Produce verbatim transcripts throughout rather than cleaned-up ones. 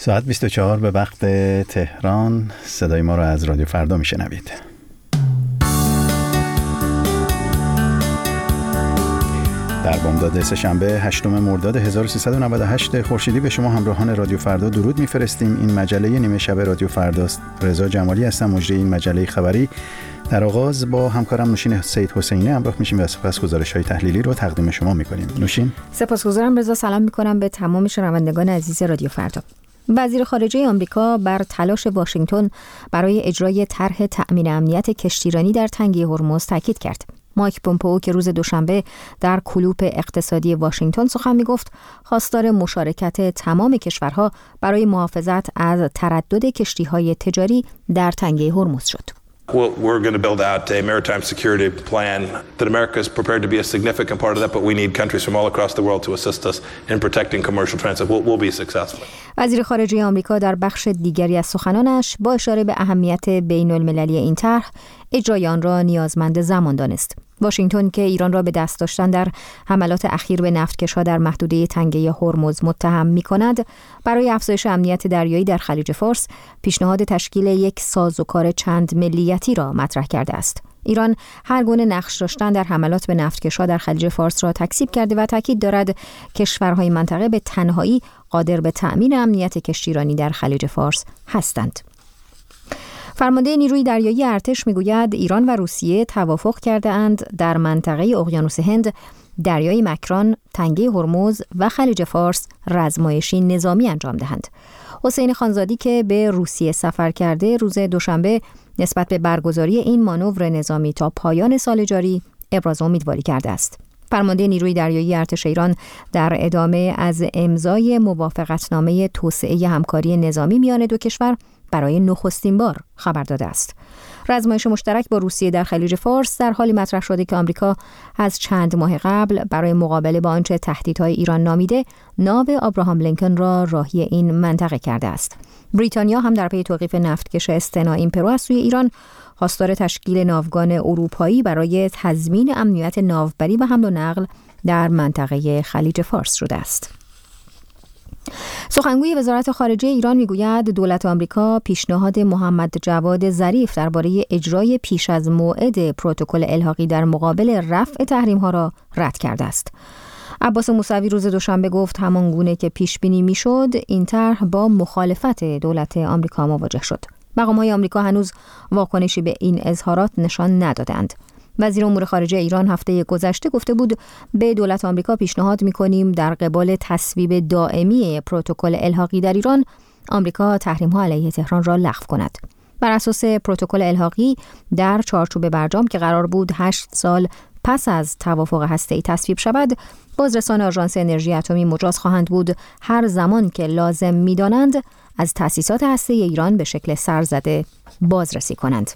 ساعت بیست و چهار به وقت تهران. صدای ما را از رادیو فردا میشنوید. در بامداد سه‌شنبه هشتم مرداد هزار و سیصد و نود و هشت خورشیدی به شما همراهان رادیو فردا درود میفرستیم. این مجله نیمه شب رادیو فرداست. رضا جمالی هستم، مجری این مجله خبری. در آغاز با همکارم نوشین سید حسینی همراه میشیم و سپس گزارش‌های تحلیلی رو تقدیم شما میکنیم. نوشین. سپاسگزارم رضا. سلام میکنم به تمام شنوندگان عزیز رادیو فردا. وزیر خارجه آمریکا بر تلاش واشنگتن برای اجرای طرح تأمین امنیت کشتیرانی در تنگه هرمز تاکید کرد. مایک پومپئو که روز دوشنبه در کلوپ اقتصادی واشنگتن سخن می‌گفت، خواستار مشارکت تمام کشورها برای محافظت از تردد کشتی‌های تجاری در تنگه هرمز شد. Well, we're going to build out a maritime security plan that America is prepared to be a significant part of that, but we need countries from all across the world to assist us in protecting commercial transit. We'll, we'll be successful. وزیر خارجه آمریکا در بخش دیگری از سخنانش با اشاره به اهمیت بین المللی این طرح، اجرای آن را نیازمند زمان دانست. واشنگتن که ایران را به دست داشتن در حملات اخیر به نفتکش‌ها در محدوده تنگه هرمز متهم می‌کند، برای افزایش امنیت دریایی در خلیج فارس پیشنهاد تشکیل یک سازوکار چند ملیتی را مطرح کرده است. ایران هر گونه نقش داشتن در حملات به نفتکش‌ها در خلیج فارس را تکذیب کرده و تاکید دارد کشورهای منطقه به تنهایی قادر به تأمین امنیت کشتیرانی در خلیج فارس هستند. فرمانده نیروی دریایی ارتش میگوید ایران و روسیه توافق کرده اند در منطقه اقیانوس هند، دریای مکران، تنگه هرمز و خلیج فارس رزمایشی نظامی انجام دهند. حسین خانزادی که به روسیه سفر کرده روز دوشنبه نسبت به برگزاری این مانور نظامی تا پایان سال جاری ابراز امیدواری کرده است. فرمانده نیروی دریایی ارتش ایران در ادامه از امضای موافقتنامه توسعه همکاری نظامی میان دو کشور برای نخستین بار خبر داده است. رزمایش مشترک با روسیه در خلیج فارس در حالی مطرح شده که آمریکا از چند ماه قبل برای مقابله با آنچه تهدیدهای ایران نامیده، ناو آبراهام لینکن را راهی این منطقه کرده است. بریتانیا هم در پی توقیف نفتکش استنا ایمپرو از سوی ایران خواستار تشکیل ناوگان اروپایی برای تضمین امنیت ناوبری و حمل و نقل در منطقه خلیج فارس شده است. سخنگوی وزارت خارجه ایران میگوید دولت آمریکا پیشنهاد محمد جواد ظریف درباره اجرای پیش از موعد پروتکل الحاقی در مقابل رفع تحریم‌ها را رد کرده است. عباس موسوی روز دوشنبه گفت همان گونه که پیش بینی میشد این طرح با مخالفت دولت آمریکا مواجه شد. مقام‌های آمریکا هنوز واکنشی به این اظهارات نشان ندادند. وزیر امور خارجه ایران هفته گذشته گفته بود به دولت آمریکا پیشنهاد می‌کنیم در قبال تصویب دائمی پروتکل الحاقی در ایران، آمریکا تحریم‌ها علیه تهران را لغو کند. بر اساس پروتکل الحاقی در چارچوب برجام که قرار بود هشت سال پس از توافق هسته‌ای تصویب شود، بازرسان آژانس انرژی اتمی مجاز خواهند بود هر زمان که لازم می‌دانند از تأسیسات هسته‌ای ایران به شکل سرزده بازرسی کنند.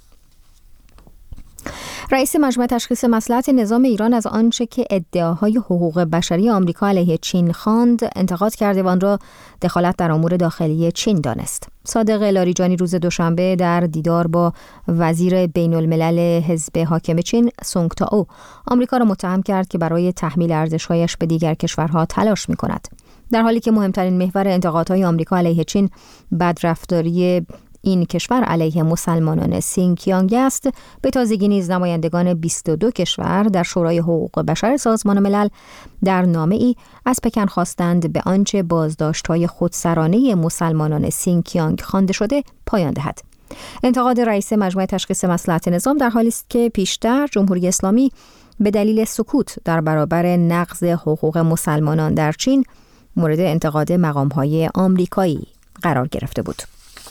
رئیس مجمع تشخیص مصلحت نظام ایران از آنچه که ادعاهای حقوق بشری آمریکا علیه چین خواند انتقاد کرده و آن را دخالت در امور داخلی چین دانست. صادق لاریجانی روز دوشنبه در دیدار با وزیر بین الملل حزب حاکم چین سونگ تائو آمریکا را متهم کرد که برای تحمیل ارزش‌هایش به دیگر کشورها تلاش می‌کند. در حالی که مهمترین محور انتقادهای آمریکا علیه چین بدرفتاری این کشور علیه مسلمانان سینکیانگ است، به تازگی نیز نمایندگان بیست و دو کشور در شورای حقوق بشر سازمان ملل در نامه‌ای از پکن خواستند به آنچه بازداشت‌های خودسرانه مسلمانان سینکیانگ خوانده شده پایان دهد. انتقاد رئیس مجمع تشخیص مصلحت نظام در حالی است که پیشتر جمهوری اسلامی به دلیل سکوت در برابر نقض حقوق مسلمانان در چین مورد انتقاد مقام‌های آمریکایی قرار گرفته بود.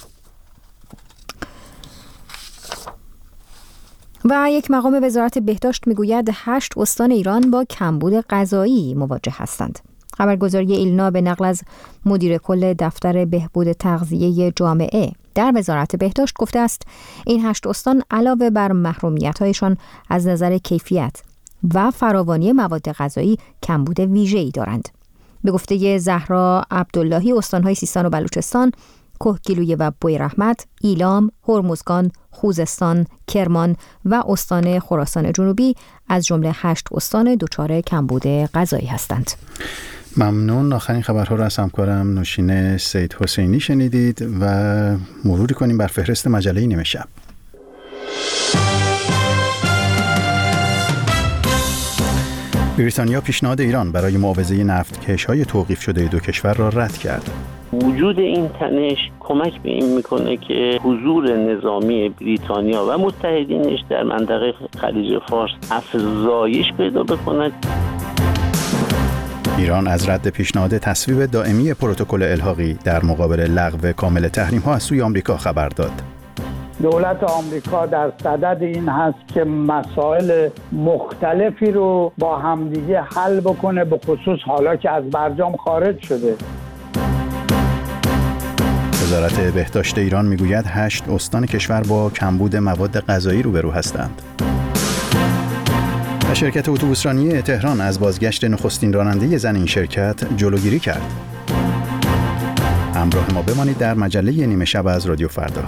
و یک مقام وزارت بهداشت میگوید هشت استان ایران با کمبود غذایی مواجه هستند. خبرگزاری ایلنا به نقل از مدیر کل دفتر بهبود تغذیه جامعه در وزارت بهداشت گفته است این هشت استان علاوه بر محرومیت‌هایشان از نظر کیفیت و فراوانی مواد غذایی کمبود ویژه‌ای دارند. به گفته زهرا عبداللهی استان‌های سیستان و بلوچستان، کهگیلویه و بویرحمت، ایلام، هرمزگان، خوزستان، کرمان و استان خراسان جنوبی از جمله هشت استان دچار کمبود غذایی هستند. ممنون. آخرین خبرها را از همکارم نوشین سید حسینی شنیدید و مروری کنیم بر فهرست مجله نیمه شب. بریتانیا پیشنهاد ایران برای معاوضه نفتکش‌های توقیف شده دو کشور را رد کرد. وجود این تنش کمک به این میکنه که حضور نظامی بریتانیا و متحدینش در منطقه خلیج فارس افزایش پیدا بکند. ایران از رد پیشنهاد تصویب دائمی پروتکل الحاقی در مقابل لغو کامل تحریم‌ها از سوی آمریکا خبر داد. دولت آمریکا در صدد این هست که مسائل مختلفی رو با همدیگه حل بکنه، به خصوص حالا که از برجام خارج شده. وزارت بهداشت ایران میگوید هشت استان کشور با کمبود مواد غذایی روبرو هستند. و شرکت اتوبوسرانی تهران از بازگشت نخستین راننده زن این شرکت جلوگیری کرد. همراه ما بمانید در مجله نیمه شب از رادیو فردا.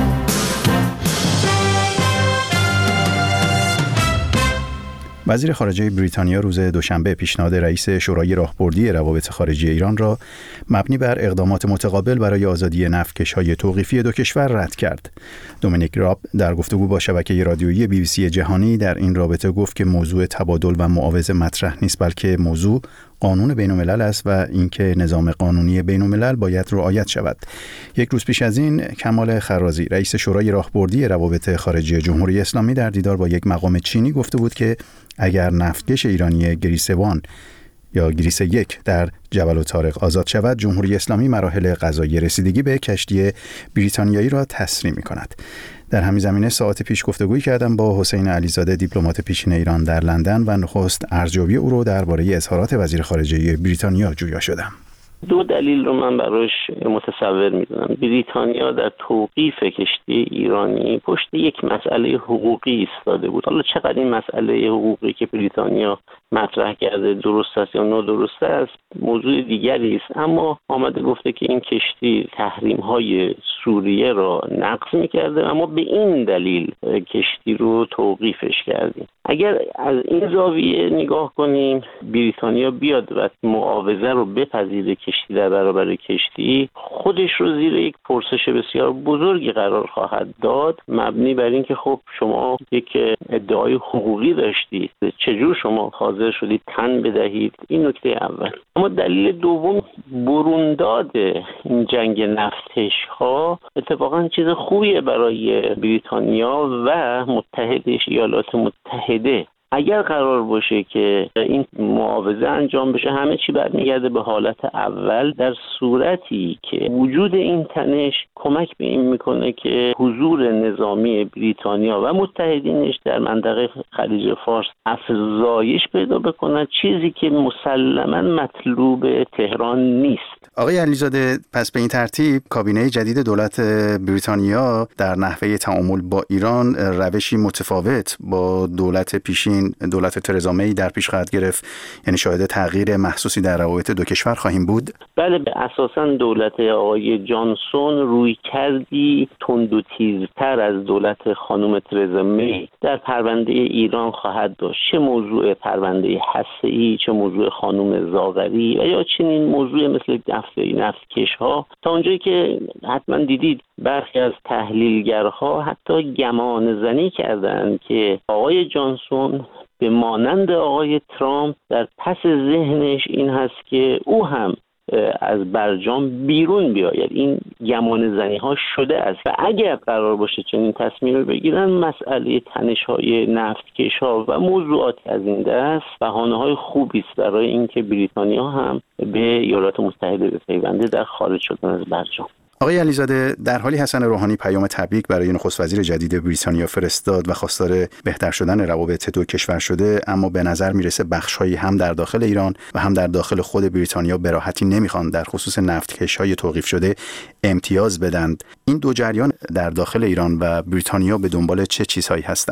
وزیر خارجه بریتانیا روز دوشنبه پیشنهاد رئیس شورای راهبردی روابط خارجی ایران را مبنی بر اقدامات متقابل برای آزادی نفتکش‌های توقیفی دو کشور رد کرد. دومینیک راب در گفتگو با شبکه رادیویی بی بی سی جهانی در این رابطه گفت که موضوع تبادل و معاوضه مطرح نیست، بلکه موضوع قانون بین‌الملل است و اینکه نظام قانونی بین‌الملل باید رعایت شود. یک روز پیش از این کمال خرازی رئیس شورای راهبردی روابط خارجی جمهوری اسلامی در دیدار با یک مقام چینی گفته بود که اگر نفتکش ایرانی گریسوان یا گریس یک در جبل الطارق آزاد شود، جمهوری اسلامی مراحل قضایی رسیدگی به کشتی بریتانیایی را تسریع می‌کند. در همین زمینه ساعت پیش گفتگویی کردم با حسین علیزاده دیپلمات پیشین ایران در لندن و نخست ارزیابی او را درباره اظهارات وزیر خارجه بریتانیا جویا شدم. دو دلیل رو من براش متصور میدونم. بریتانیا در توقیف کشتی ایرانی پشت یک مسئله حقوقی ایستاده بود. حالا چقدر این مسئله حقوقی که بریتانیا مطرح کرده درست است یا نادرست است موضوع دیگری است، اما آمده گفته که این کشتی تحریم‌های سوریه را نقض می‌کرده، اما به این دلیل کشتی رو توقیفش کردیم. اگر از این زاویه نگاه کنیم، بریتانیا بیاد و معاوضه رو بپذیره کشتی در برابر کشتی، خودش رو زیر یک پرسش بسیار بزرگی قرار خواهد داد، مبنی بر این که خب شما یک ادعای حقوقی داشتید، چجور شما حاضر شدید تن بدهید؟ این نکته اول. اما دلیل دوم، برونداد این جنگ نفتکش ها اتفاقا چیز خوبیه برای بریتانیا و متحدش ایالات متحده. اگر قرار باشه که این معاوضه انجام بشه، همه چی برمیگرده به حالت اول، در صورتی که وجود این تنش کمک به این میکنه که حضور نظامی بریتانیا و متحدینش در منطقه خلیج فارس افزایش پیدا بکنه، چیزی که مسلماً مطلوب تهران نیست. آقای علیزاده، پس به این ترتیب کابینه جدید دولت بریتانیا در نحوه تعامل با ایران روشی متفاوت با دولت پیشین دولت ترزا می در پیش خواهد گرفت، یعنی شاهد تغییر محسوسی در روابط دو کشور خواهیم بود؟ بله، به اساساً دولت آقای جانسون روی کردی تند و تیزتر از دولت خانم ترزا می در پرونده ایران خواهد داشت، چه موضوع پرونده هسته‌ای، چه موضوع خانم زاغری و یا چنین موضوع مثل دفتری نفتکش ها. تا اونجایی که حتما دیدید برخی از تحلیلگرها حتی گمان زنی کردند که آقای جانسون به مانند آقای ترامپ در پس ذهنش این هست که او هم از برجام بیرون بیاید. این گمان زنی ها شده است و اگر قرار باشه چنین تصمیمی بگیرن، مسئله تنش های نفتکش ها و موضوعاتی از این دست بهانه های خوبی است برای اینکه بریتانیا هم به ایالات متحده بپیونده در خارج شدن از برجام. آقای علیزاده، در حالی حسن روحانی پیام تبریک برای نخست وزیر جدید بریتانیا فرستاد و خواستار بهتر شدن روابط دو کشور شده، اما به نظر میرسه بخش‌هایی هم در داخل ایران و هم در داخل خود بریتانیا به راحتی نمیخوان در خصوص نفتکش‌های توقیف شده امتیاز بدند. این دو جریان در داخل ایران و بریتانیا به دنبال چه چیزهایی هستند؟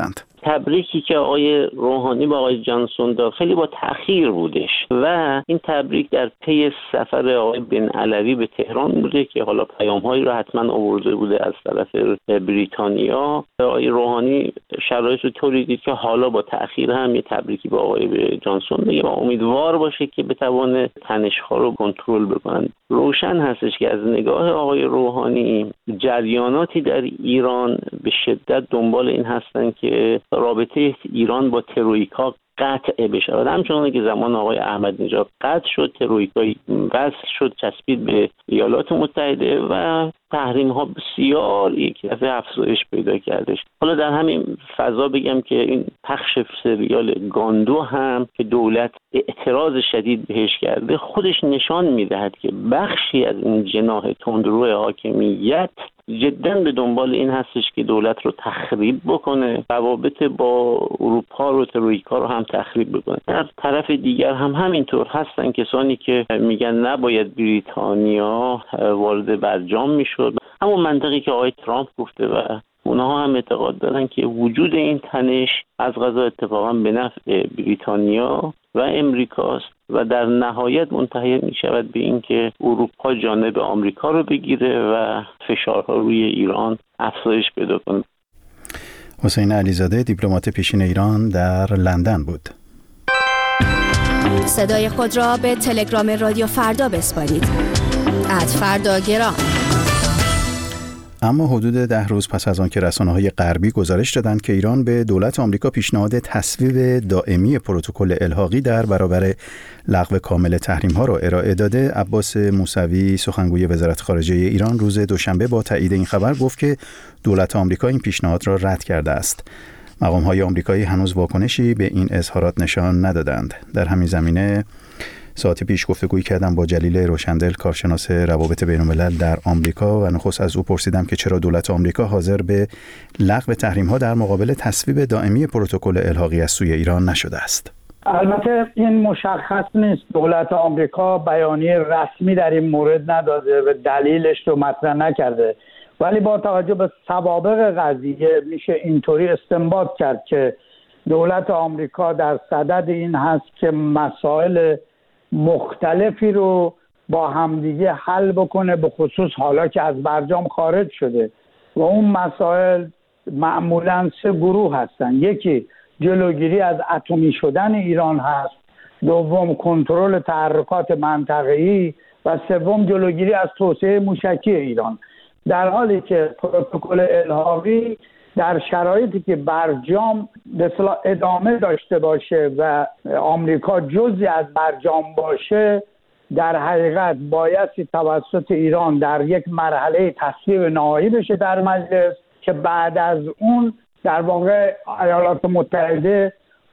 تبریکی که آقای روحانی با آقای جانسون داد خیلی با تأخیر بودش و این تبریک در پی سفر آقای بن علوی به تهران بوده که حالا پیام‌هایی رو حتما آورده بوده از طرف بریتانیا. آقای روحانی شرایط رو طوری دید که حالا با تأخیر هم یه تبریکی به آقای جانسون بگه و امیدوار باشه که بتونه تنش‌ها رو کنترل بکنن. روشن هستش که از نگاه آقای روحانی جریاناتی در ایران به شدت دنبال این هستن که رابطه ایران با ترویکا قطع بشه. همچنان که زمان آقای احمدی نژاد قطع شد، ترویکا وصل شد، چسبید به ایالات متحده و تحریم ها بسیار یک دفعه افزایش پیدا کردش. حالا در همین فضا بگم که این پخش سریال گاندو هم که دولت اعتراض شدید بهش کرده خودش نشان میدهد که بخشی از این جناح تندرو حاکمیت جدا به دنبال این هستش که دولت رو تخریب بکنه، روابط با اروپا رو ترویکا رو هم تخریب بکنه. در طرف دیگر هم همینطور هستن کسانی که میگن نباید بریتانیا وارد برجام میشد، همون منطقی که آقای ترامپ گفته و اونها هم اعتقاد دارن که وجود این تنش از قضا اتفاقا به نفع بریتانیا و امریکاست و در نهایت منتهی می شود به این که اروپا جانب آمریکا رو بگیره و فشارها روی ایران افزایش پیدا کنه. حسین علیزاده دیپلمات پیشین ایران در لندن بود. صدای خود را به تلگرام رادیو فردا بسپارید. ات فردا گرام. اما حدود ده روز پس از آن که رسانه‌های غربی گزارش دادند که ایران به دولت آمریکا پیشنهاد تصویب دائمی پروتکل الحاقی در برابر لغو کامل تحریم‌ها را ارائه داده، عباس موسوی سخنگوی وزارت خارجه ایران روز دوشنبه با تایید این خبر گفت که دولت آمریکا این پیشنهاد را رد کرده است. مقام‌های آمریکایی هنوز واکنشی به این اظهارات نشان ندادند. در همین زمینه ساعتی پیش گفتگویی کردم با جلیل روشندل، کارشناس روابط بین‌الملل در آمریکا، و نخست از او پرسیدم که چرا دولت آمریکا حاضر به لغو تحریم‌ها در مقابل تصویب دائمی پروتکل الحاقی از سوی ایران نشده است. البته این مشخص نیست، دولت آمریکا بیانیه رسمی در این مورد نداده و دلیلش رو مطرح نکرده، ولی با توجه به سوابق قضیه میشه اینطوری استنباط کرد که دولت آمریکا در صدد این هست که مسائل مختلفی رو با همدیگه حل بکنه، به خصوص حالا که از برجام خارج شده و اون مسائل معمولاً سه گروه هستن. یکی جلوگیری از اتمی شدن ایران هست، دوم کنترل تحرکات منطقه‌ای و سوم جلوگیری از توسعه موشکی ایران. در حالی که پروتکل الحاقی در شرایطی که برجام به اصطلاح ادامه داشته باشه و آمریکا جزئی از برجام باشه، در حقیقت بایستی توسط ایران در یک مرحله تصویب نهایی بشه در مجلس که بعد از اون در واقع ایالات متحده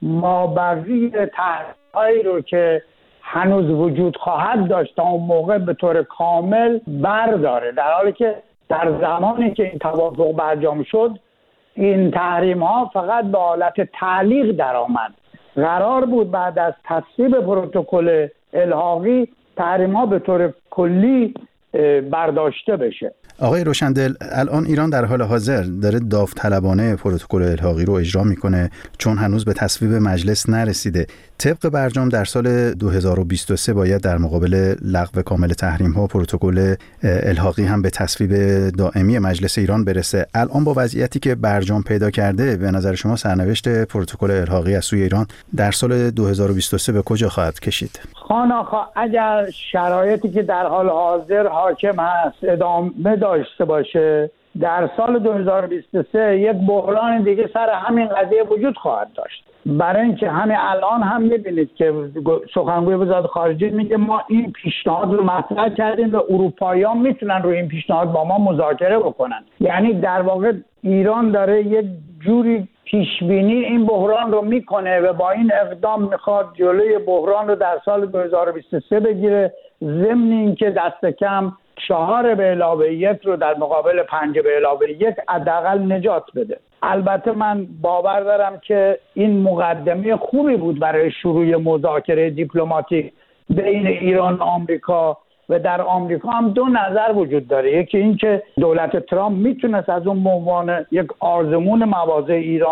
مابقی تحریم‌هایی رو که هنوز وجود خواهد داشت تا اون موقع به طور کامل برداره، در حالی که در زمانی که این توافق برجام شد این تحریم ها فقط به حالت تعلیق در آمد. قرار بود بعد از تصویب پروتکل الحاقی تحریم ها به طور کلی برداشته بشه. آقای روشندل، الان ایران در حال حاضر داره داوطلبانه پروتکل الحاقی رو اجرا میکنه چون هنوز به تصویب مجلس نرسیده. طبق برجام در سال دو هزار و بیست و سه باید در مقابل لغو کامل تحریم ها پروتکل الحاقی هم به تصویب دائمی مجلس ایران برسه. الان با وضعیتی که برجام پیدا کرده، به نظر شما سرنوشت پروتکل الحاقی از سوی ایران در سال دو هزار و بیست و سه به کجا خواهد کشید؟ خاناخا اگر شرایطی که در حال حاضر حاکم هست ادامه داشته باشه، در سال دو هزار و بیست و سه یک بحران دیگه سر همین قضیه وجود خواهد داشت. برای اینکه همین الان هم می‌بینید که سخنگوی وزارت خارجه میگه ما این پیشنهاد رو مطرح کردیم و اروپایی‌ها میتونن روی این پیشنهاد با ما مذاکره بکنن. یعنی در واقع ایران داره یک جوری پیشبینی این بحران رو میکنه و با این اقدام میخواد جلوی بحران رو در سال دو هزار و بیست و سه بگیره، ضمن اینکه دست کم چهار به علاوه یک رو در مقابل پنج به علاوه یک حداقل نجات بده. البته من باور دارم که این مقدمه خوبی بود برای شروع مذاکره دیپلماتیک بین ایران و آمریکا و در آمریکا هم دو نظر وجود داره. یکی این که دولت ترامپ میتونست از اون عنوان یک آزمون مواضع ایران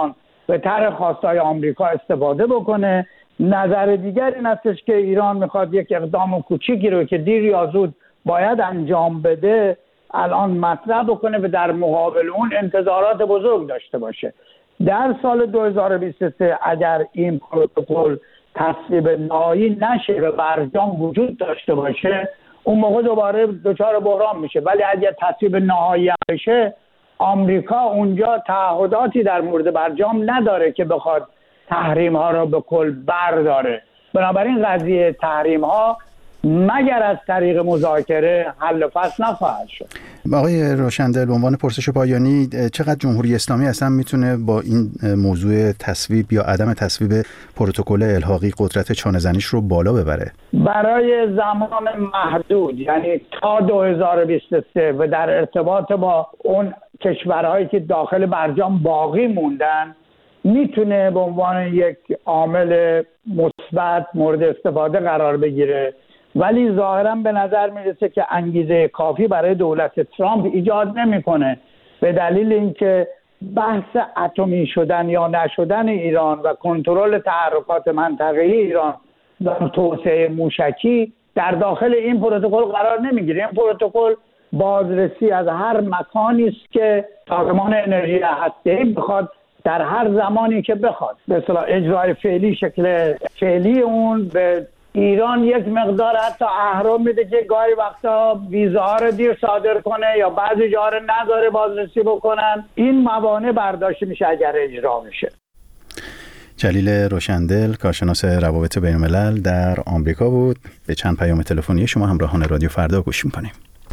به طرح خواستای آمریکا استفاده بکنه. نظر دیگر این هستش که ایران میخواد یک اقدام کوچیکی رو که دیر یا زود باید انجام بده الان مطرح بکنه و در مقابل اون انتظارات بزرگ داشته باشه. در سال دو هزار و بیست و سه اگر این پروتکل تصویب نهایی نشه و برجام وجود داشته باشه، اون موقع دوباره دچار بحران میشه. ولی اگر تصویب نهایی بشه، آمریکا اونجا تعهداتی در مورد برجام نداره که بخواد تحریم ها رو به کل برداره. بنابراین قضیه تحریم ها مگر از طریق مذاکره حل و فصل نخواهد شد. آقای روشندل، به عنوان پرسش پایانی، چقدر جمهوری اسلامی اصلا میتونه با این موضوع تصویب یا عدم تصویب پروتکل الحاقی قدرت چانه‌زنیش رو بالا ببره؟ برای زمان محدود، یعنی تا دو هزار و بیست و سه و در ارتباط با اون کشورهایی که داخل برجام باقی موندن، میتونه به عنوان یک عامل مثبت مورد استفاده قرار بگیره. ولی ظاهرا به نظر میرسه که انگیزه کافی برای دولت ترامپ ایجاد نمیکنه، به دلیل اینکه بحث اتمی شدن یا نشدن ایران و کنترل تحرکات منطقه‌ای ایران و توسعه موشکی در داخل این پروتکل قرار نمیگیره. این پروتکل بازرسی از هر مکانی است که سازمان انرژی هسته‌ای بخواد در هر زمانی که بخواد. به اصطلاح اجرای فعلی، شکل فعلی اون به ایران یک مقدار حتی اهرم میده که گاهی وقتا ویزاها رو دیر صادر کنه یا بعضی جاها رو نذاره بازرسی بکنن. این موانع برداشت میشه اگر اجرا میشه. جلیل روشندل، کارشناس روابط بین الملل در آمریکا بود. به چند پیام تلفنی شما همراهان رادیو فردا گوش میکنیم.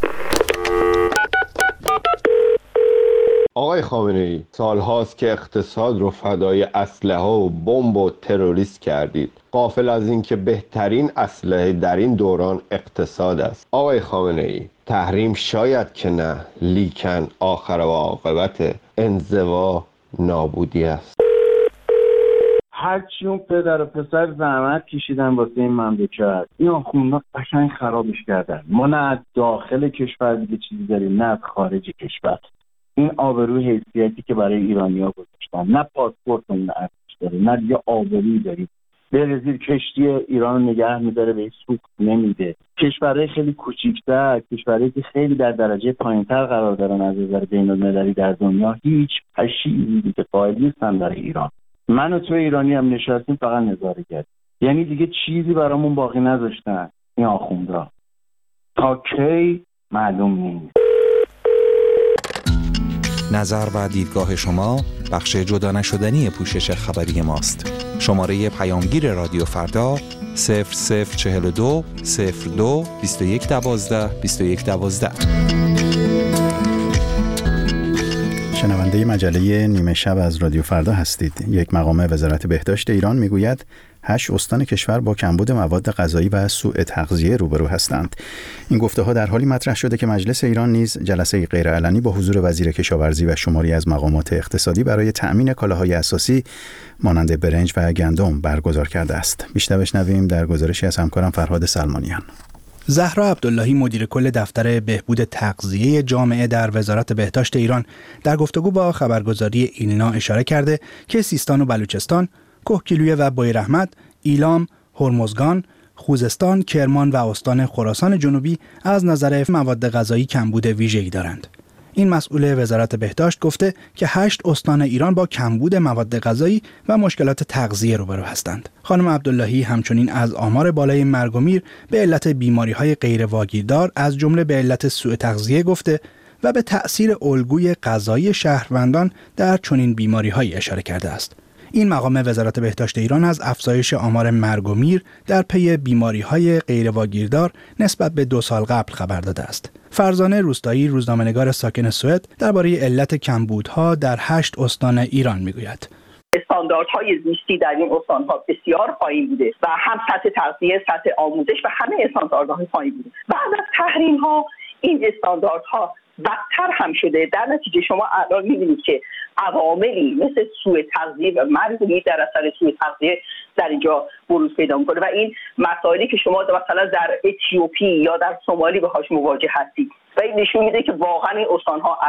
آقای خامنه‌ای، سالهاست که اقتصاد رو فدای اسلحه و بمب و تروریست کردید، غافل از این که بهترین اسلحه در این دوران اقتصاد است. آقای خامنه‌ای، تحریم شاید که نه، لیکن آخر و عاقبت انزوا نابودی است. هرچی اون پدر و پسر زحمت کشیدن واسه این مملکت، این آخوندها قشنگ خرابش کردن. ما نه از داخل کشور دیگه چیزی داریم، نه از خارج کشور. این آبروی حیثیتی که برای ایرانی‌ها گذاشتن، نه پاسپورتمون ارزش داره، نه دیگه آبرویی داریم. برزیل کشتی ایران رو نگه می‌داره، به سوخت نمیده. کشورهای خیلی کوچیک‌تر، کشورهایی که خیلی در درجه پایین‌تر قرار دارن از نظر بین‌المللی در دنیا، هیچ پشیزی دیگه قائل نیستن برای ایران. من و تو ایرانی هم نشستیم فقط نظاره کردیم. یعنی دیگه چیزی برامون باقی نذاشتن این آخوندا. تا کی معلوم نیست. نظر و دیدگاه شما بخش جدا نشدنی پوشش خبری ماست. شماره پیامگیر رادیو فردا صفر صفر چهل و دو صفر دو بیست و یک دوازده بیست و یک دوازده. شنونده مجله نیمه شب از رادیو فردا هستید. یک مقام وزارت بهداشت ایران میگوید هشت استان کشور با کمبود مواد غذایی و سوء تغذیه روبرو هستند. این گفته‌ها در حالی مطرح شده که مجلس ایران نیز جلسه غیرعلنی با حضور وزیر کشاورزی و شماری از مقامات اقتصادی برای تأمین کالاهای اساسی مانند برنج و گندم برگزار کرده است. بیشتر بشنویم در گزارشی از همکارم فرهاد سلمانیان. زهرا عبداللهی مدیر کل دفتر بهبود تغذیه جامعه در وزارت بهداشت ایران در گفتگو با خبرگزاری ایلنا اشاره کرده که سیستان و بلوچستان، کهگیلویه و بویراحمد، ایلام، هرمزگان، خوزستان، کرمان و استان خراسان جنوبی از نظر مواد غذایی کمبود ویژه‌ای دارند. این مسئول وزارت بهداشت گفته که هشت استان ایران با کمبود مواد غذایی و مشکلات تغذیه روبرو هستند. خانم عبداللهی همچنین از آمار بالای مرگ و میر به علت بیماری‌های غیر واگیردار از جمله به علت سوء تغذیه گفته و به تأثیر الگوی غذایی شهروندان در چنین بیماری‌هایی اشاره کرده است. این مقام وزارت بهداشت ایران از افزایش آمار مرگ و میر در پی بیماری‌های غیر واگیردار نسبت به دو سال قبل خبر داده است. فرزانه روستایی، روزنامه‌نگار ساکن سوئد، درباره علت کمبودها در هشت استان ایران میگوید. استانداردهای زیستی در این استان‌ها بسیار پایین بوده و هم سطح تغذیه، سطح آموزش و همه استانداردهای پایین بوده. بعد از تحریم‌ها این استانداردها بدتر هم شده. در نتیجه شما الان می‌بینید که عواملی مثل سوء تغذیه و مرگ در اثر سوء تغذیه در اینجا بروز پیدا می‌کنه و این مسائلی که شما مثلا در اتیوپی یا در سومالی باهاش مواجه هستید و این نشون میده که واقعا این استان‌ها از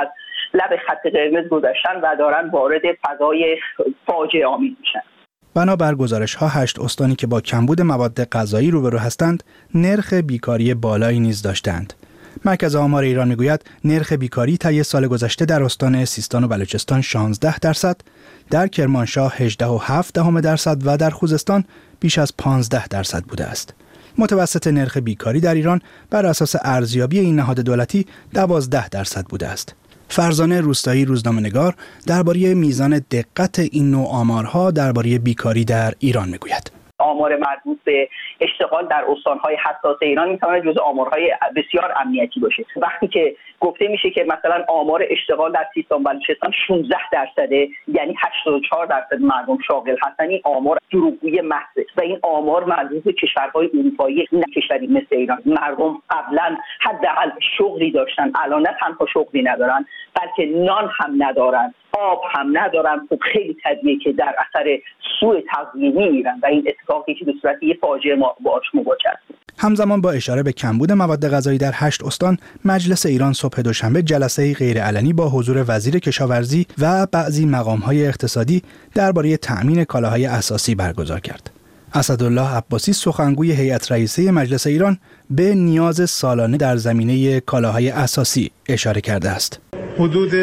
لب خط قرمز گذاشتن و دارن وارد فضای فاجعه آمیز میشن. بنابر گزارش‌ها هشت استانی که با کمبود مواد غذایی روبرو هستند، نرخ بیکاری بالایی نیز داشتند. مرکز آمار ایران میگوید نرخ بیکاری طی سال گذشته در استان سیستان و بلوچستان شانزده درصد، در کرمانشاه هجده و هفت دهم درصد و در خوزستان بیش از پانزده درصد بوده است. متوسط نرخ بیکاری در ایران بر اساس ارزیابی این نهاد دولتی دوازده درصد بوده است. فرزانه روستایی روزنامه‌نگار درباره میزان دقت این نوع آمارها درباره بیکاری در ایران میگوید. آمار مربوط به اشتغال در استان‌های حساس ایران میتونه جزو آمارهای بسیار امنیتی باشه. وقتی که گفته میشه که مثلا آمار اشتغال در سیستان و بلوچستان شانزده درصده، یعنی هشتاد و چهار درصد مردم شاغل هستن، این آمار دروغگویی محض و این آمار مربوط به کشورهای اروپایی، نه کشوری مثل ایران. مردم قبلا حداقل شغلی داشتن، الان نه تنها شغلی ندارن بلکه نان هم ندارن، آب هم ندارن. خب خیلی طبیعیه که در اثر سوء تغذیه میمیرن و این اتفاقی که به صورت یه فاجعه ما باهاش مواجه هستیم. همزمان با اشاره به کمبود مواد غذایی در هشت استان، مجلس ایران صبح دوشنبه جلسه غیرعلنی با حضور وزیر کشاورزی و بعضی مقام‌های اقتصادی درباره تأمین کالاهای اساسی برگزار کرد. اسدالله عباسی سخنگوی هیئت رئیسه مجلس ایران به نیاز سالانه در زمینه کالاهای اساسی اشاره کرده است. حدود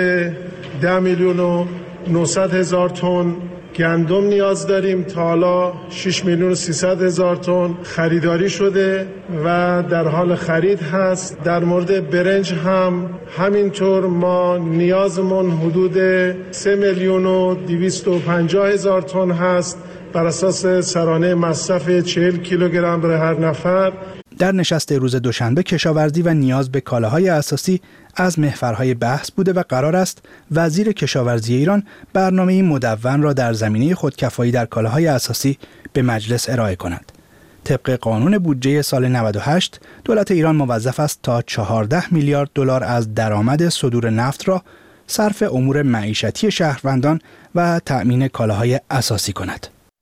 ده میلیون و نهصد هزار تن گندم نیاز داریم، تا حالا شش میلیون و سیصد هزار تن خریداری شده و در حال خرید هست. در مورد برنج هم همینطور ما نیازمون حدود سه میلیون و دویست و پنجاه هزار تن هست بر اساس سرانه مصرف چهل کیلوگرم برای هر نفر. در نشست روز دوشنبه کشاورزی و نیاز به کالاهای اساسی از محورهای بحث بوده و قرار است وزیر کشاورزی ایران برنامه مدون را در زمینه خودکفایی در کالاهای اساسی به مجلس ارائه کند. طبق قانون بودجه سال نود و هشت دولت ایران موظف است تا چهارده میلیارد دلار از درآمد صدور نفت را صرف امور معیشتی شهروندان و تأمین کالاهای اساسی کند.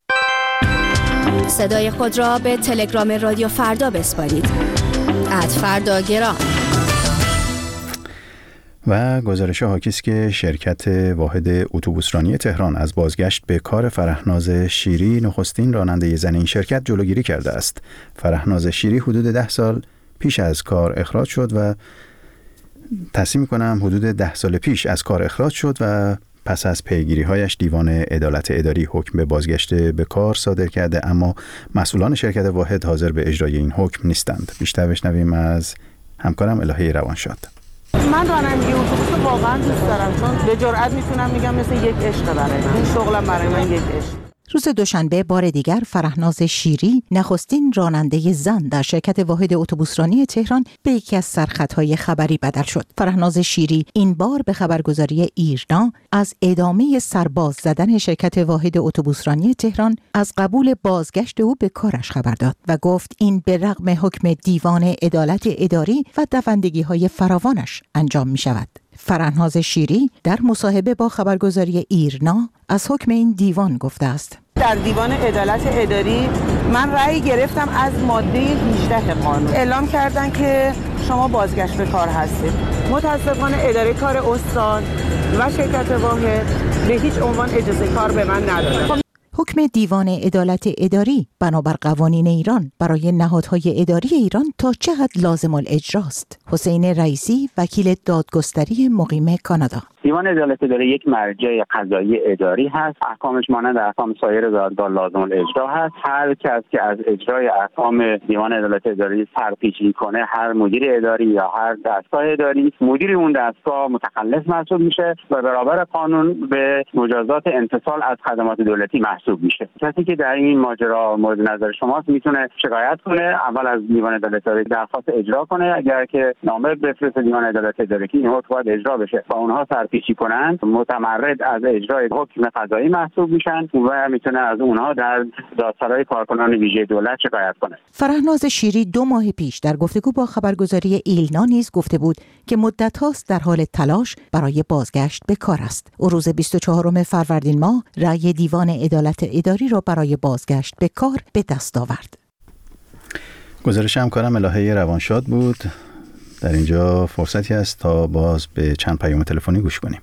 صدای خود را به تلگرام رادیو فردا بسپارید. ات فردا گرام. و گزارش حاکی است که شرکت واحد اتوبوسرانی تهران از بازگشت به کار فرهناز شیری، نخستین راننده زن این شرکت، جلوگیری کرده است. فرهناز شیری حدود ده سال پیش از کار اخراج شد و تصمیم می‌کنم حدود ده سال پیش از کار اخراج شد و پس از پیگیری‌هایش دیوان عدالت اداری حکم به بازگشت به کار صادر کرده، اما مسئولان شرکت واحد حاضر به اجرای این حکم نیستند. بیشتر بشنویم از همکارم الهه روانشاد. من رانندگی اتوبوس رو واقعا دوست دارم، چون به جرئت میتونم میگم مثل یک عشق برای من. این شغلم برای من یک عشق. روز دوشنبه بار دیگر فرهناز شیری، نخستین راننده زن در شرکت واحد اتوبوسرانی تهران، به یکی از سرخطهای خبری بدل شد. فرهناز شیری این بار به خبرگزاری ایرنا از ادامه سرباز زدن شرکت واحد اتوبوسرانی تهران از قبول بازگشت او به کارش خبر داد و گفت این به رغم حکم دیوان عدالت اداری و دوندگی‌های فراوانش انجام می شود. فرهناز شیری در مصاحبه با خبرگزاری ایرنا از حکم این دیوان گفته است. در دیوان عدالت اداری من رأی گرفتم از ماده هجده قانون. اعلام کردن که شما بازگشت به کار هستید. متاسفانه اداره کار استان و شرکت واحد به هیچ عنوان اجازه کار به من ندادن. حکم دیوان عدالت اداری بنابر قوانین ایران برای نهادهای اداری ایران تا چقدر لازم الاجراست؟ حسین رئیسی، وکیل دادگستری مقیم کانادا. دیوان عدالت اداری یک مرجع قضایی اداری هست. احکامش مانند احکام سایر دادگاه لازم الاجرا هست. هر کس که از اجرای احکام دیوان عدالت اداری سرپیچی کنه، هر مدیر اداری یا هر دستگاه اداری، مدیر اون دستگاه متخلف محسوب میشه و برابر قانون به مجازات انفصال از خدمات دولتی محسوب میشه. کسی که در این ماجرا مورد نظر شماست میتونه شکایت کنه، اول از دیوان عدالت اداری درخواست اجرا کنه. اگر که نامه بفرسته دیوان عدالت اداری که این حکم باید اجرا بشه و اونها سرپیچی کنند، متمرد از اجرای حکم قضایی محسوب میشن و میتونه از اونها در دادسرای کارکنان ویژه دولت شکایت کنه. فرهناز شیری دو ماه پیش در گفتگو با خبرگزاری ایلنا نیز گفته بود که مدت هاست در حال تلاش برای بازگشت به کار است. او روز بیست و چهارم فروردین ماه رأی دیوان عدالت اداری را برای بازگشت به کار به دست آورد. گزارش همکارم الهه روانشاد بود. در اینجا فرصتی است تا باز به چند پیام تلفنی گوش کنیم.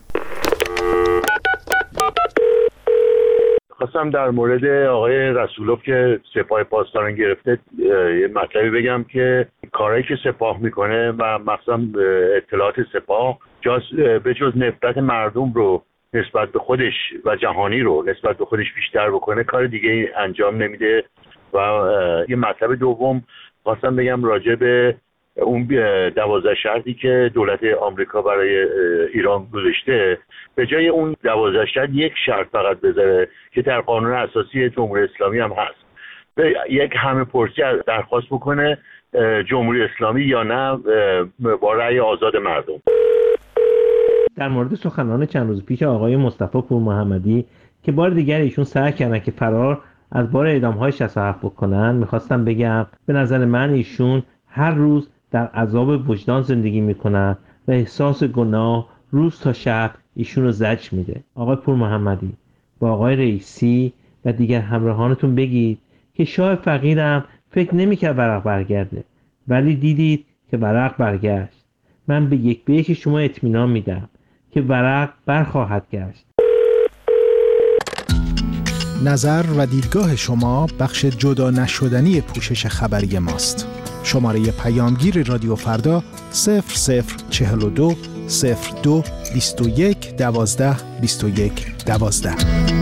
خواستم در مورد آقای رسولوف که سپاه پاسداران گرفته یه مطلبی بگم که کارهایی که سپاه میکنه و مثلا اطلاعات سپاه جز به جز نفرت مردم رو نسبت به خودش و جهانی رو نسبت به خودش بیشتر بکنه کار دیگه انجام نمیده. و یه مطلب دوم خواستم بگم راجع به اون دوازده شرطی که دولت آمریکا برای ایران گذاشته، به جای اون دوازده شرط یک شرط فقط بذاره که در قانون اساسی جمهوری اسلامی هم هست، یک همه پرسی درخواست بکنه جمهوری اسلامی یا نه با رأی آزاد مردم. در مورد سخنان چند روز پیش آقای مصطفی پورمحمدی که بار دیگر ایشون سعی کردن که فرار از بار اعدام‌های شصت و هفت بکنن، میخواستم بگم به نظر من ایشون هر روز در عذاب وجدان زندگی میکنن و احساس گناه روز تا شب ایشون رو زجر میده. آقای پورمحمدی با آقای رئیسی و دیگر همراهانتون بگید که شاه فقیرم فکر نمیکرد ورق برگرده، ولی دیدید که ورق برگشت. من به یک به یک شما اطمینان میدم که ورق برخواهد گشت. نظر و دیدگاه شما بخش جدا نشدنی پوشش خبری ماست. شماره پیامگیر رادیو فردا صفر صفر چهل و دو صفر دو بیست و یک دوازده بیست و یک دوازده.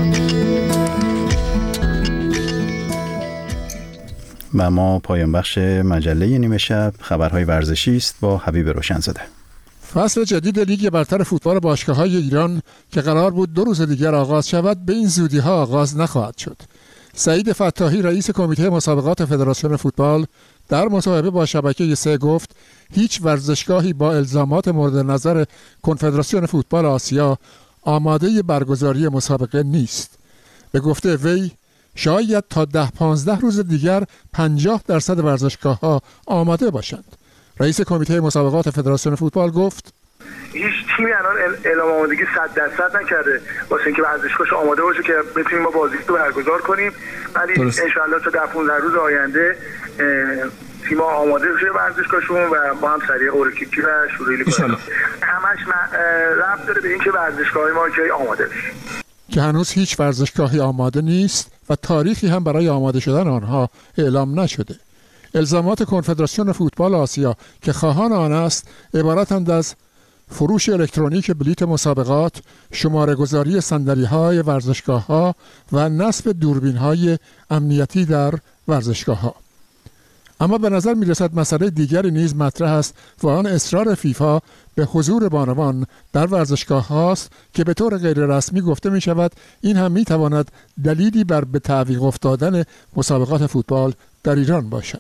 و ما پایان بخش مجله نیمه شب خبرهای ورزشی است با حبیب روشنزاده. فصل جدید لیگ برتر فوتبال باشگاه‌های ایران که قرار بود دو روز دیگر آغاز شود به این زودی‌ها آغاز نخواهد شد. سعید فتاحی رئیس کمیته مسابقات فدراسیون فوتبال در مصاحبه با شبکه سه گفت هیچ ورزشگاهی با الزامات مورد نظر کنفدراسیون فوتبال آسیا آماده برگزاری مسابقه نیست. به گفته وی شاید تا ده پانزده روز دیگر پنجاه درصد ورزشگاه‌ها آماده باشند. رئیس کمیته مسابقات فدراسیون فوتبال گفت هیچ تیمی الان اعلام آمادگی صد درصد نکرده واسه اینکه ورزشگاهش آماده باشه که بتونیم ما بازی رو برگزار کنیم، ولی ان شاء الله تا ده پانزده روز آینده تیم‌ها آماده بشه ورزشگاهشون و ما هم سریع اورکیکی و شروع لیگ همش ربط داره به اینکه ورزشگاه‌های ما که آماده بشه، که هنوز هیچ ورزشگاهی آماده نیست و تاریخی هم برای آماده شدن آنها اعلام نشده. الزامات کنفدراسیون فوتبال آسیا که خواهان آن است عبارتند از فروش الکترونیک بلیت مسابقات، شماره گذاری صندلی‌های ورزشگاه‌ها و نصب دوربین‌های امنیتی در ورزشگاه‌ها. اما به نظر می‌رسد مسئله دیگری نیز مطرح است و آن اصرار فیفا به حضور بانوان در ورزشگاه هاست که به طور غیر رسمی گفته می شود این هم می تواند دلیلی بر به تعویق افتادن مسابقات فوتبال در ایران باشد.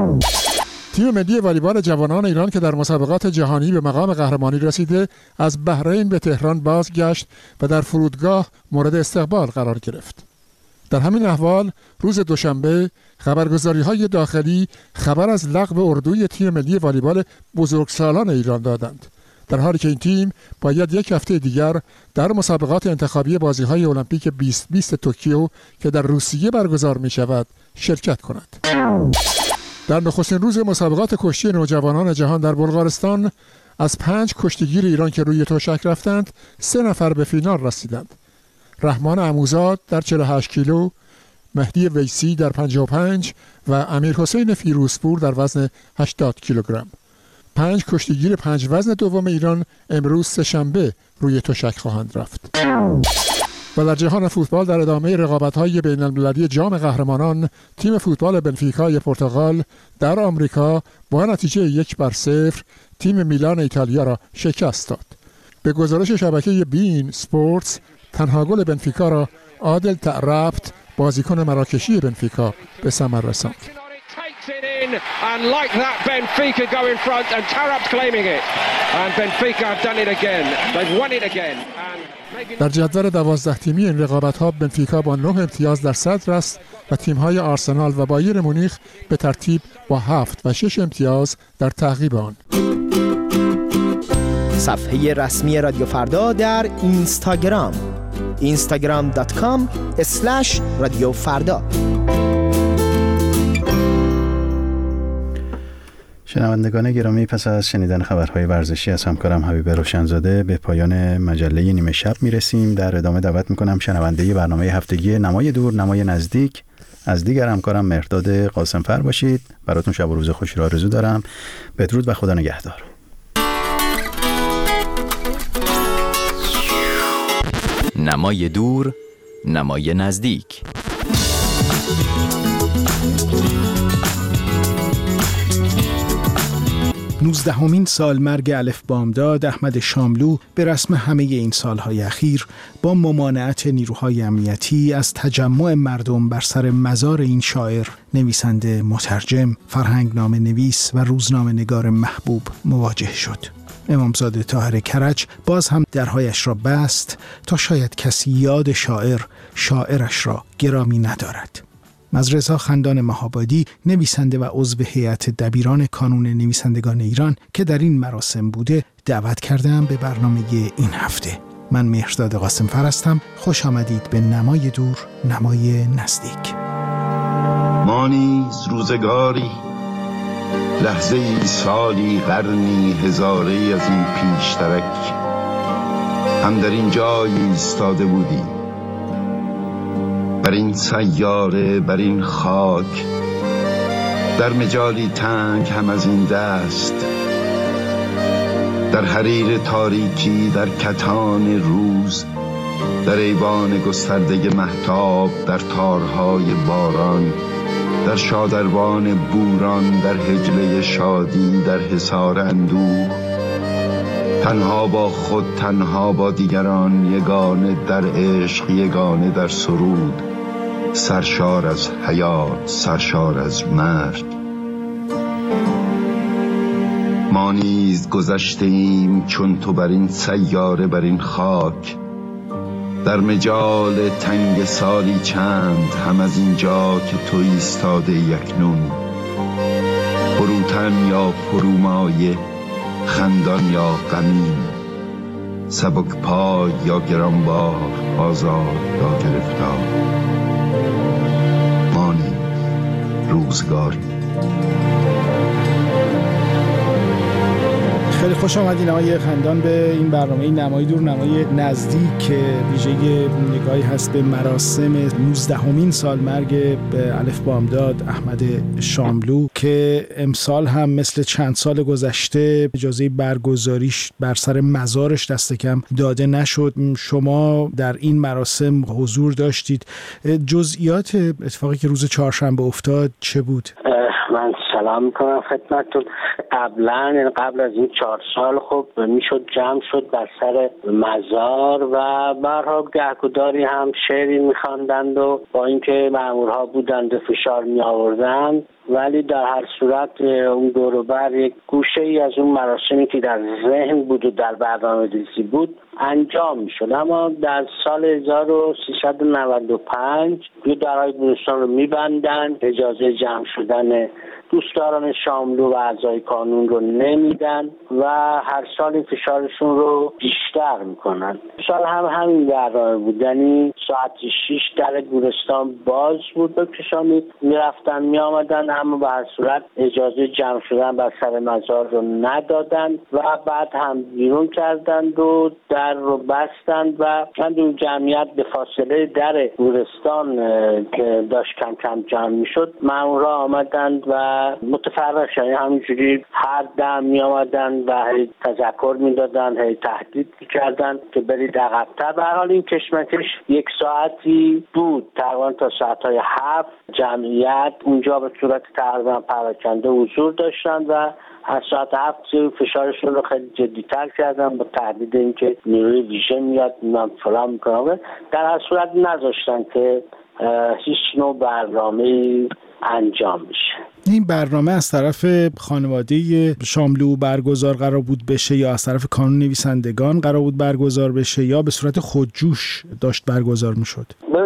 تیم ملی والیبال جوانان ایران که در مسابقات جهانی به مقام قهرمانی رسیده از بحرین به تهران بازگشت و در فرودگاه مورد استقبال قرار گرفت. در همین احوال روز دوشنبه خبرگزاری‌های داخلی خبر از لغو اردوی تیم ملی والیبال بزرگسالان ایران دادند، در حالی که این تیم باید یک هفته دیگر در مسابقات انتخابی بازی‌های المپیک بیست بیست توکیو که در روسیه برگزار می‌شود شرکت کند. در نخستین روز مسابقات کشتی نوجوانان جهان در بلغارستان از پنج کشتیگیر ایران که روی تشک رفتند سه نفر به فینال رسیدند. رحمان عموزاد در چهل و هشت کیلو، مهدی ویسی در پنجاه و پنج و امیر حسین فیروزپور در وزن هشتاد کیلوگرم. پنج کشتیگیر پنج وزن دوم ایران امروز سه‌شنبه روی تشک خواهند رفت. و در جهان فوتبال در ادامه رقابت‌های بین‌المللی جام قهرمانان تیم فوتبال بنفیکای پرتغال در آمریکا با نتیجه یک بر صفر تیم میلان ایتالیا را شکست داد. به گزارش شبکه بین سپورتس تنها گل بنفیکا را عادل تعربت بازیکن مراکشی بنفیکا به ثمر رساند. And like that, Benfica go in front and Tarap's claiming it. And Benfica have done it again. They've won it again. در جدول دوازده تیمی این رقابت‌ها بنفیکا با نه امتیاز در صدر است و تیم‌های آرسنال و بایر مونیخ به ترتیب با هفت و شش امتیاز در تعقیب آن. صفحه رسمی رادیو فردا در اینستاگرام اینستاگرام دات کام اسلش رادیو فردا. شنوندگان گرامی، پس از شنیدن خبرهای ورزشی از همکارم حبیب روشنزاده به پایان مجله نیمه شب میرسیم. در ادامه دعوت میکنم شنونده برنامه هفتگی نمای دور نمای نزدیک از دیگر همکارم مهرداد قاسمفر باشید. براتون شب و روز خوشی را آرزو دارم. بدرود و خدا نگهدار. نمای دور نمای نزدیک. نوزدهمین سال مرگ الف بامداد احمد شاملو به رسم همه این سالهای اخیر با ممانعت نیروهای امنیتی از تجمع مردم بر سر مزار این شاعر، نویسنده، مترجم، فرهنگنامه نویس و روزنامه نگار محبوب مواجه شد. امامزاده طاهر کرج باز هم درهایش را بست تا شاید کسی یاد شاعر شاعرش را گرامی ندارد. از رضا خندان مهابادی، نویسنده و عضو هیئت دبیران کانون نویسندگان ایران که در این مراسم بوده، دعوت کردم به برنامه این هفته. من مهرداد قاسمفر هستم. خوش آمدید به نمای دور نمای نزدیک. ما نیز روزگاری، لحظه ای، سالی، قرنی، هزاره از این پیشترک هم در این جای ایستاده بودیم، بر این سیاره، بر این خاک، در مجالی تنگ هم از این دست، در حریر تاریکی، در کتان روز، در ایوان گسترده مهتاب، در تارهای باران، در شادروان بوران، در هجله شادی، در حصار اندوه، تنها با خود، تنها با دیگران، یگانه در عشق، یگانه در سرود، سرشار از حیات، سرشار از مرگ. ما نیز گذشته ایم چون تو بر این سیاره، بر این خاک، در مجال تنگ سالی چند هم از اینجا که تو ایستاده یکنون، فروتن یا فرومایه، خندان یا غمین، سبک پای یا گرانبار، آزاد یا گرفتار. ما نیز روزگاری. خیلی خوش آمدین آقای خندان به این برنامه نمای دور نمای نزدیک که ویژه نگاهی هست به مراسم نوزدهمین سال مرگ الف بامداد احمد شاملو که امسال هم مثل چند سال گذشته اجازه برگزاریش بر سر مزارش دست کم داده نشد. شما در این مراسم حضور داشتید. جزئیات اتفاقی که روز چهارشنبه افتاد چه بود؟ من سلام میکنم خدمتتون. قبلا قبل از این چهار سال خب میشد جمع شد بر سر مزار و برها گهگداری هم شعری میخواندند و با اینکه مامورها بودند فشار می آوردند، ولی در هر صورت اون دور و بر یک گوشه ای از اون مراسمی که در ذهن بود و در برنامه ریزی بود انجام می شد. اما در سال هزار و سیصد و نود و پنج یه درهای گلستان رو می بندن، اجازه جمع شدن دوستداران شاملو و اعضای کانون رو نمیدن و هر سال این فشارشون رو بیشتر میکنن. سال هم همین برنامه بود، یعنی ساعت شش در گورستان باز بود به کشانی میرفتن میامدن، اما به هر صورت اجازه جمع شدن بر سر مزار رو ندادن و بعد هم بیرون کردند و در رو بستند و چند اون جمعیت به فاصله در گورستان که داشت کم کم جمع میشد مامورا آمدند و متفرش، یعنی همینجوری هر دم می آمدن و هی تذکر می دادن، هی تهدید می کردن که برید عقب‌تر. به هر حال این کشمکش یک ساعتی بود، تقریبا تا ساعتهای هفت جمعیت اونجا به صورت تقریبا پراکنده حضور داشتن و از ساعت هفت فشارشون رو خیلی جدی‌تر کردن با تهدید اینکه نیروی ویژه میاد من فلان میکنم. در هر صورت نذاشتن که هیچ نوع برنامه‌ای انجام میشه. این برنامه از طرف خانواده شاملو برگزار قرار بود بشه یا از طرف کانون نویسندگان قرار بود برگزار بشه یا به صورت خودجوش داشت برگزار میشد؟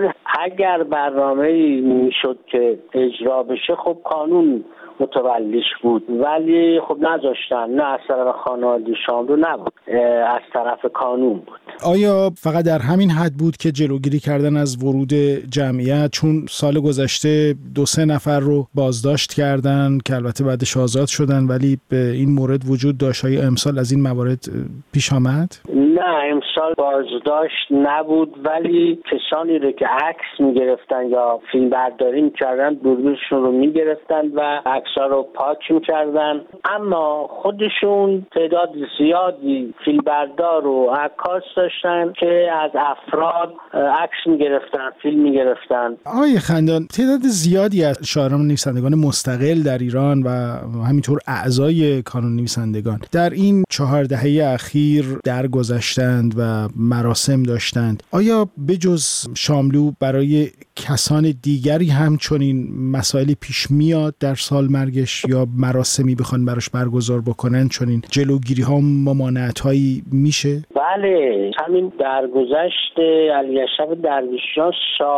اگر برنامه میشد که اجرا بشه خب کانون متولیش بود، ولی خب نذاشتن، نه از طرف خانواده شاملو نبود، از طرف کانون بود. آیا فقط در همین حد بود که جلوگیری کردن از ورود جمعیت؟ چون سال گذشته دو سه نفر رو بازداشت کردن که البته بعدش آزاد شدن، ولی به این مورد وجود داشت. آیا امسال از این موارد پیش آمد؟ نه، امسال بازداشت نبود، ولی کسانی رو که عکس میگرفتن یا فیلم برداری میکردن دوربینشون رو میگرفتن و عکس‌ها رو پاک میکردن، اما خودشون تعداد زیادی فیلم بردار و عکاس داشتن که از افراد عکس میگرفتن، فیلم میگرفتن. آقای خندان، تعداد زیادی از شاعران و نویسندگان مستقل در ایران و همینطور اعضای کانون نویسندگان در این چهار دهه اخیر درگذشتند و مراسم داشتند. آیا بجز شاملو برای کسان دیگری هم چنین مسائلی پیش میاد در سال مرگش یا مراسمی بخوان براش برگزار بکنن؟ چنین جلوگیری ها ممانعت هایی میشه؟ بله، همین درگذشت علی اشرف درویشیان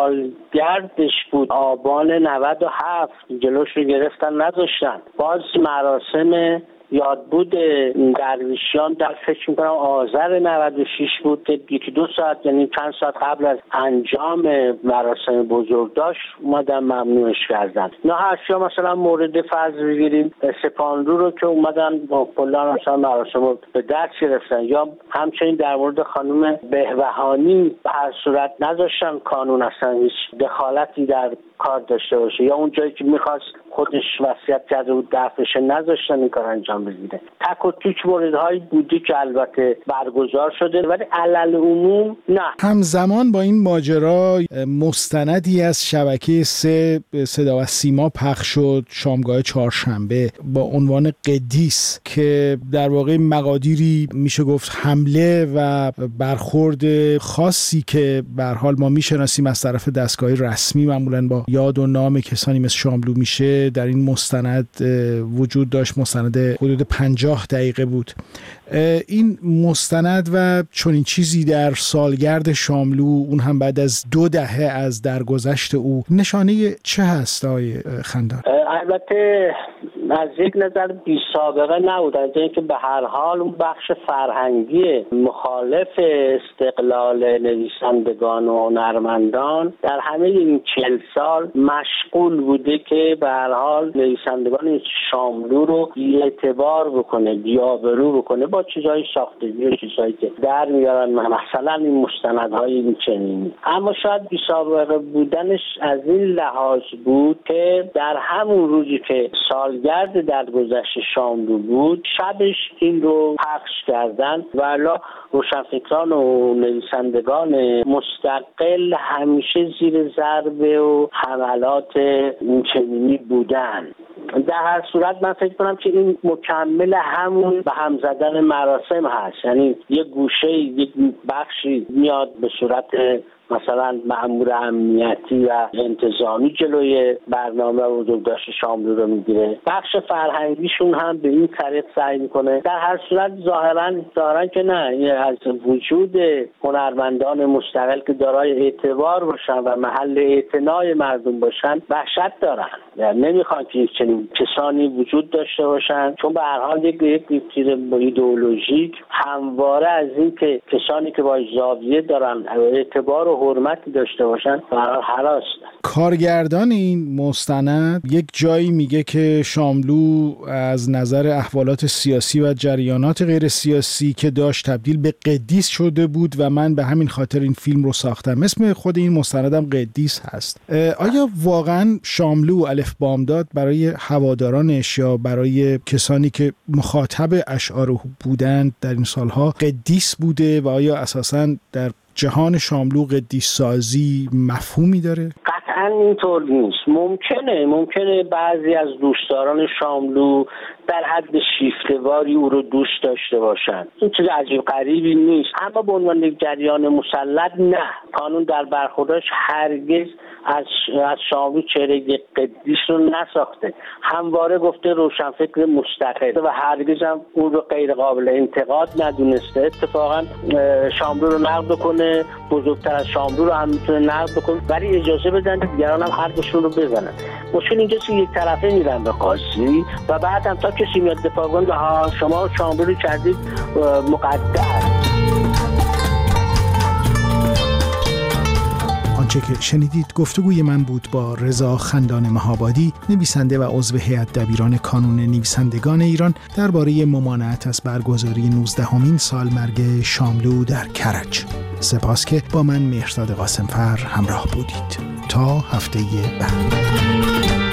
سالگردش بود، آبان نود و هفت، جلوش رو گرفتن نذاشتن. باز مراسم یادبود درویشیان در فکر میکنم آذر نود و شش بود که یکی دو ساعت، یعنی چند ساعت قبل از انجام مراسم بزرگ داشت اومدن ممنوعش کردن. نه هرچیا مثلا مورد فرض بگیریم سپاهانلو رو که اومدن با کلا مثلا مراسم رو به دست گرفتن، یا همچنین در مورد خانم بهبهانی به هر صورت نذاشتن کانون اصلا هیچ دخالتی در کار داشته باشه، یا اون جایی که میخواست خودش وصیت کرده بود دفنشه نذاشتن این کار انجام بگیره. تک و توک موردهایی بودی که البته برگزار شده، ولی علل عموم نه. همزمان با این ماجرا مستندی از شبکه سه صدا و سیما پخش شد شامگاه چهارشنبه با عنوان قدیس که در واقع مقادیری میشه گفت حمله و برخورد خاصی که به هر حال ما میشناسیم از طرف دستگاه رسمی معمولاً با یاد و نام کسانی مثل شاملو میشه در این مستند وجود داشت. مستند حدود پنجاه دقیقه بود. این مستند و چنین چیزی در سالگرد شاملو، اون هم بعد از دو دهه از درگذشت او، نشانه چه هست آقای خندان؟ البته از یک نظر بی سابقه نبود، از اینکه به هر حال اون بخش فرهنگی مخالف استقلال نویسندگان و هنرمندان در همه این چهل سال مشغول بوده که به هر حال نویسندگان شاملو رو بی اعتبار بکنه، بی آبرو بکنه با چیزهای ساختگی و چیزهایی که در میارن، مثلا این مستندهای این چنینی. اما شاید بی سابقه بودنش از این لحاظ بود که در همون روزی که سالگرد درگذشت شاملو بود شبش این رو پخش کردن و الا روشنفکران و نویسندگان مستقل همیشه زیر ضربه و حملات این چنینی بودن. در هر صورت من فکر کنم که این مکمل همون به هم زدن مراسم هست، یعنی یک گوشه یک بخشی میاد به صورت مثلا مأمور امنیتی و انتظامی جلوی برنامه بزرگداشت شاملو رو میگیره، بخش فرهنگیشون هم به این طریق سعی میکنه. در هر صورت ظاهرا ظاهرا که نه، از وجود هنرمندان مستقل که دارای اعتبار باشن و محل اعتنای مردم باشن وحشت دارن، یعنی نمیخوان که چنین کسانی وجود داشته باشن، چون به هر حال یک یک چیز ایدئولوژیک همواره از این که کسانی که با زاویه دارن اعتبار و حرمتی داشته باشن برای هراس. کارگردان این مستند یک جایی میگه که شاملو از نظر احوالات سیاسی و جریانات غیر سیاسی که داشت تبدیل به قدیس شده بود و من به همین خاطر این فیلم رو ساختم. اسم خود این مستندم قدیس هست. آیا واقعا شاملو الف بامداد برای هوادارانش یا برای کسانی که مخاطب اشعار بودند در این سالها قدیس بوده و آیا اساساً در جهان شاملو قدیس سازی مفهومی داره؟ قطعا اینطور نیست. ممکنه ممکنه بعضی از دوستداران شاملو در حد شیفته‌واری او رو دوست داشته باشن، این چیز عجیب غریبی نیست، اما به عنوان یک جریان مسلط نه. قانون در برخوردش هرگز از از شاملو چهره قدیس رو نساخته، همواره گفته روشنفکر مستقل و هرگز هم اون رو غیر قابل انتقاد ندونسته. اتفاقا شاملو رو نقد کنه، بزرگتر از شاملو رو هم میتونه نقد کنه، ولی اجازه بدن دیگران هم حرفشون رو بزنن. مشکل اینجاست که یک طرفه میرن به قاضی و بعد هم تا کسی میاد دفاع کنه ها شما شاملو رو کردید مقدر. آنچه که شنیدید گفتگوی من بود با رضا خندان مهابادی، نویسنده و عضو هیئت دبیران کانون نویسندگان ایران، درباره ممانعت از برگزاری نوزدهمین سالمرگ شاملو در کرج. سپاس که با من مهرزاد قاسمفر همراه بودید. تا هفته بعد.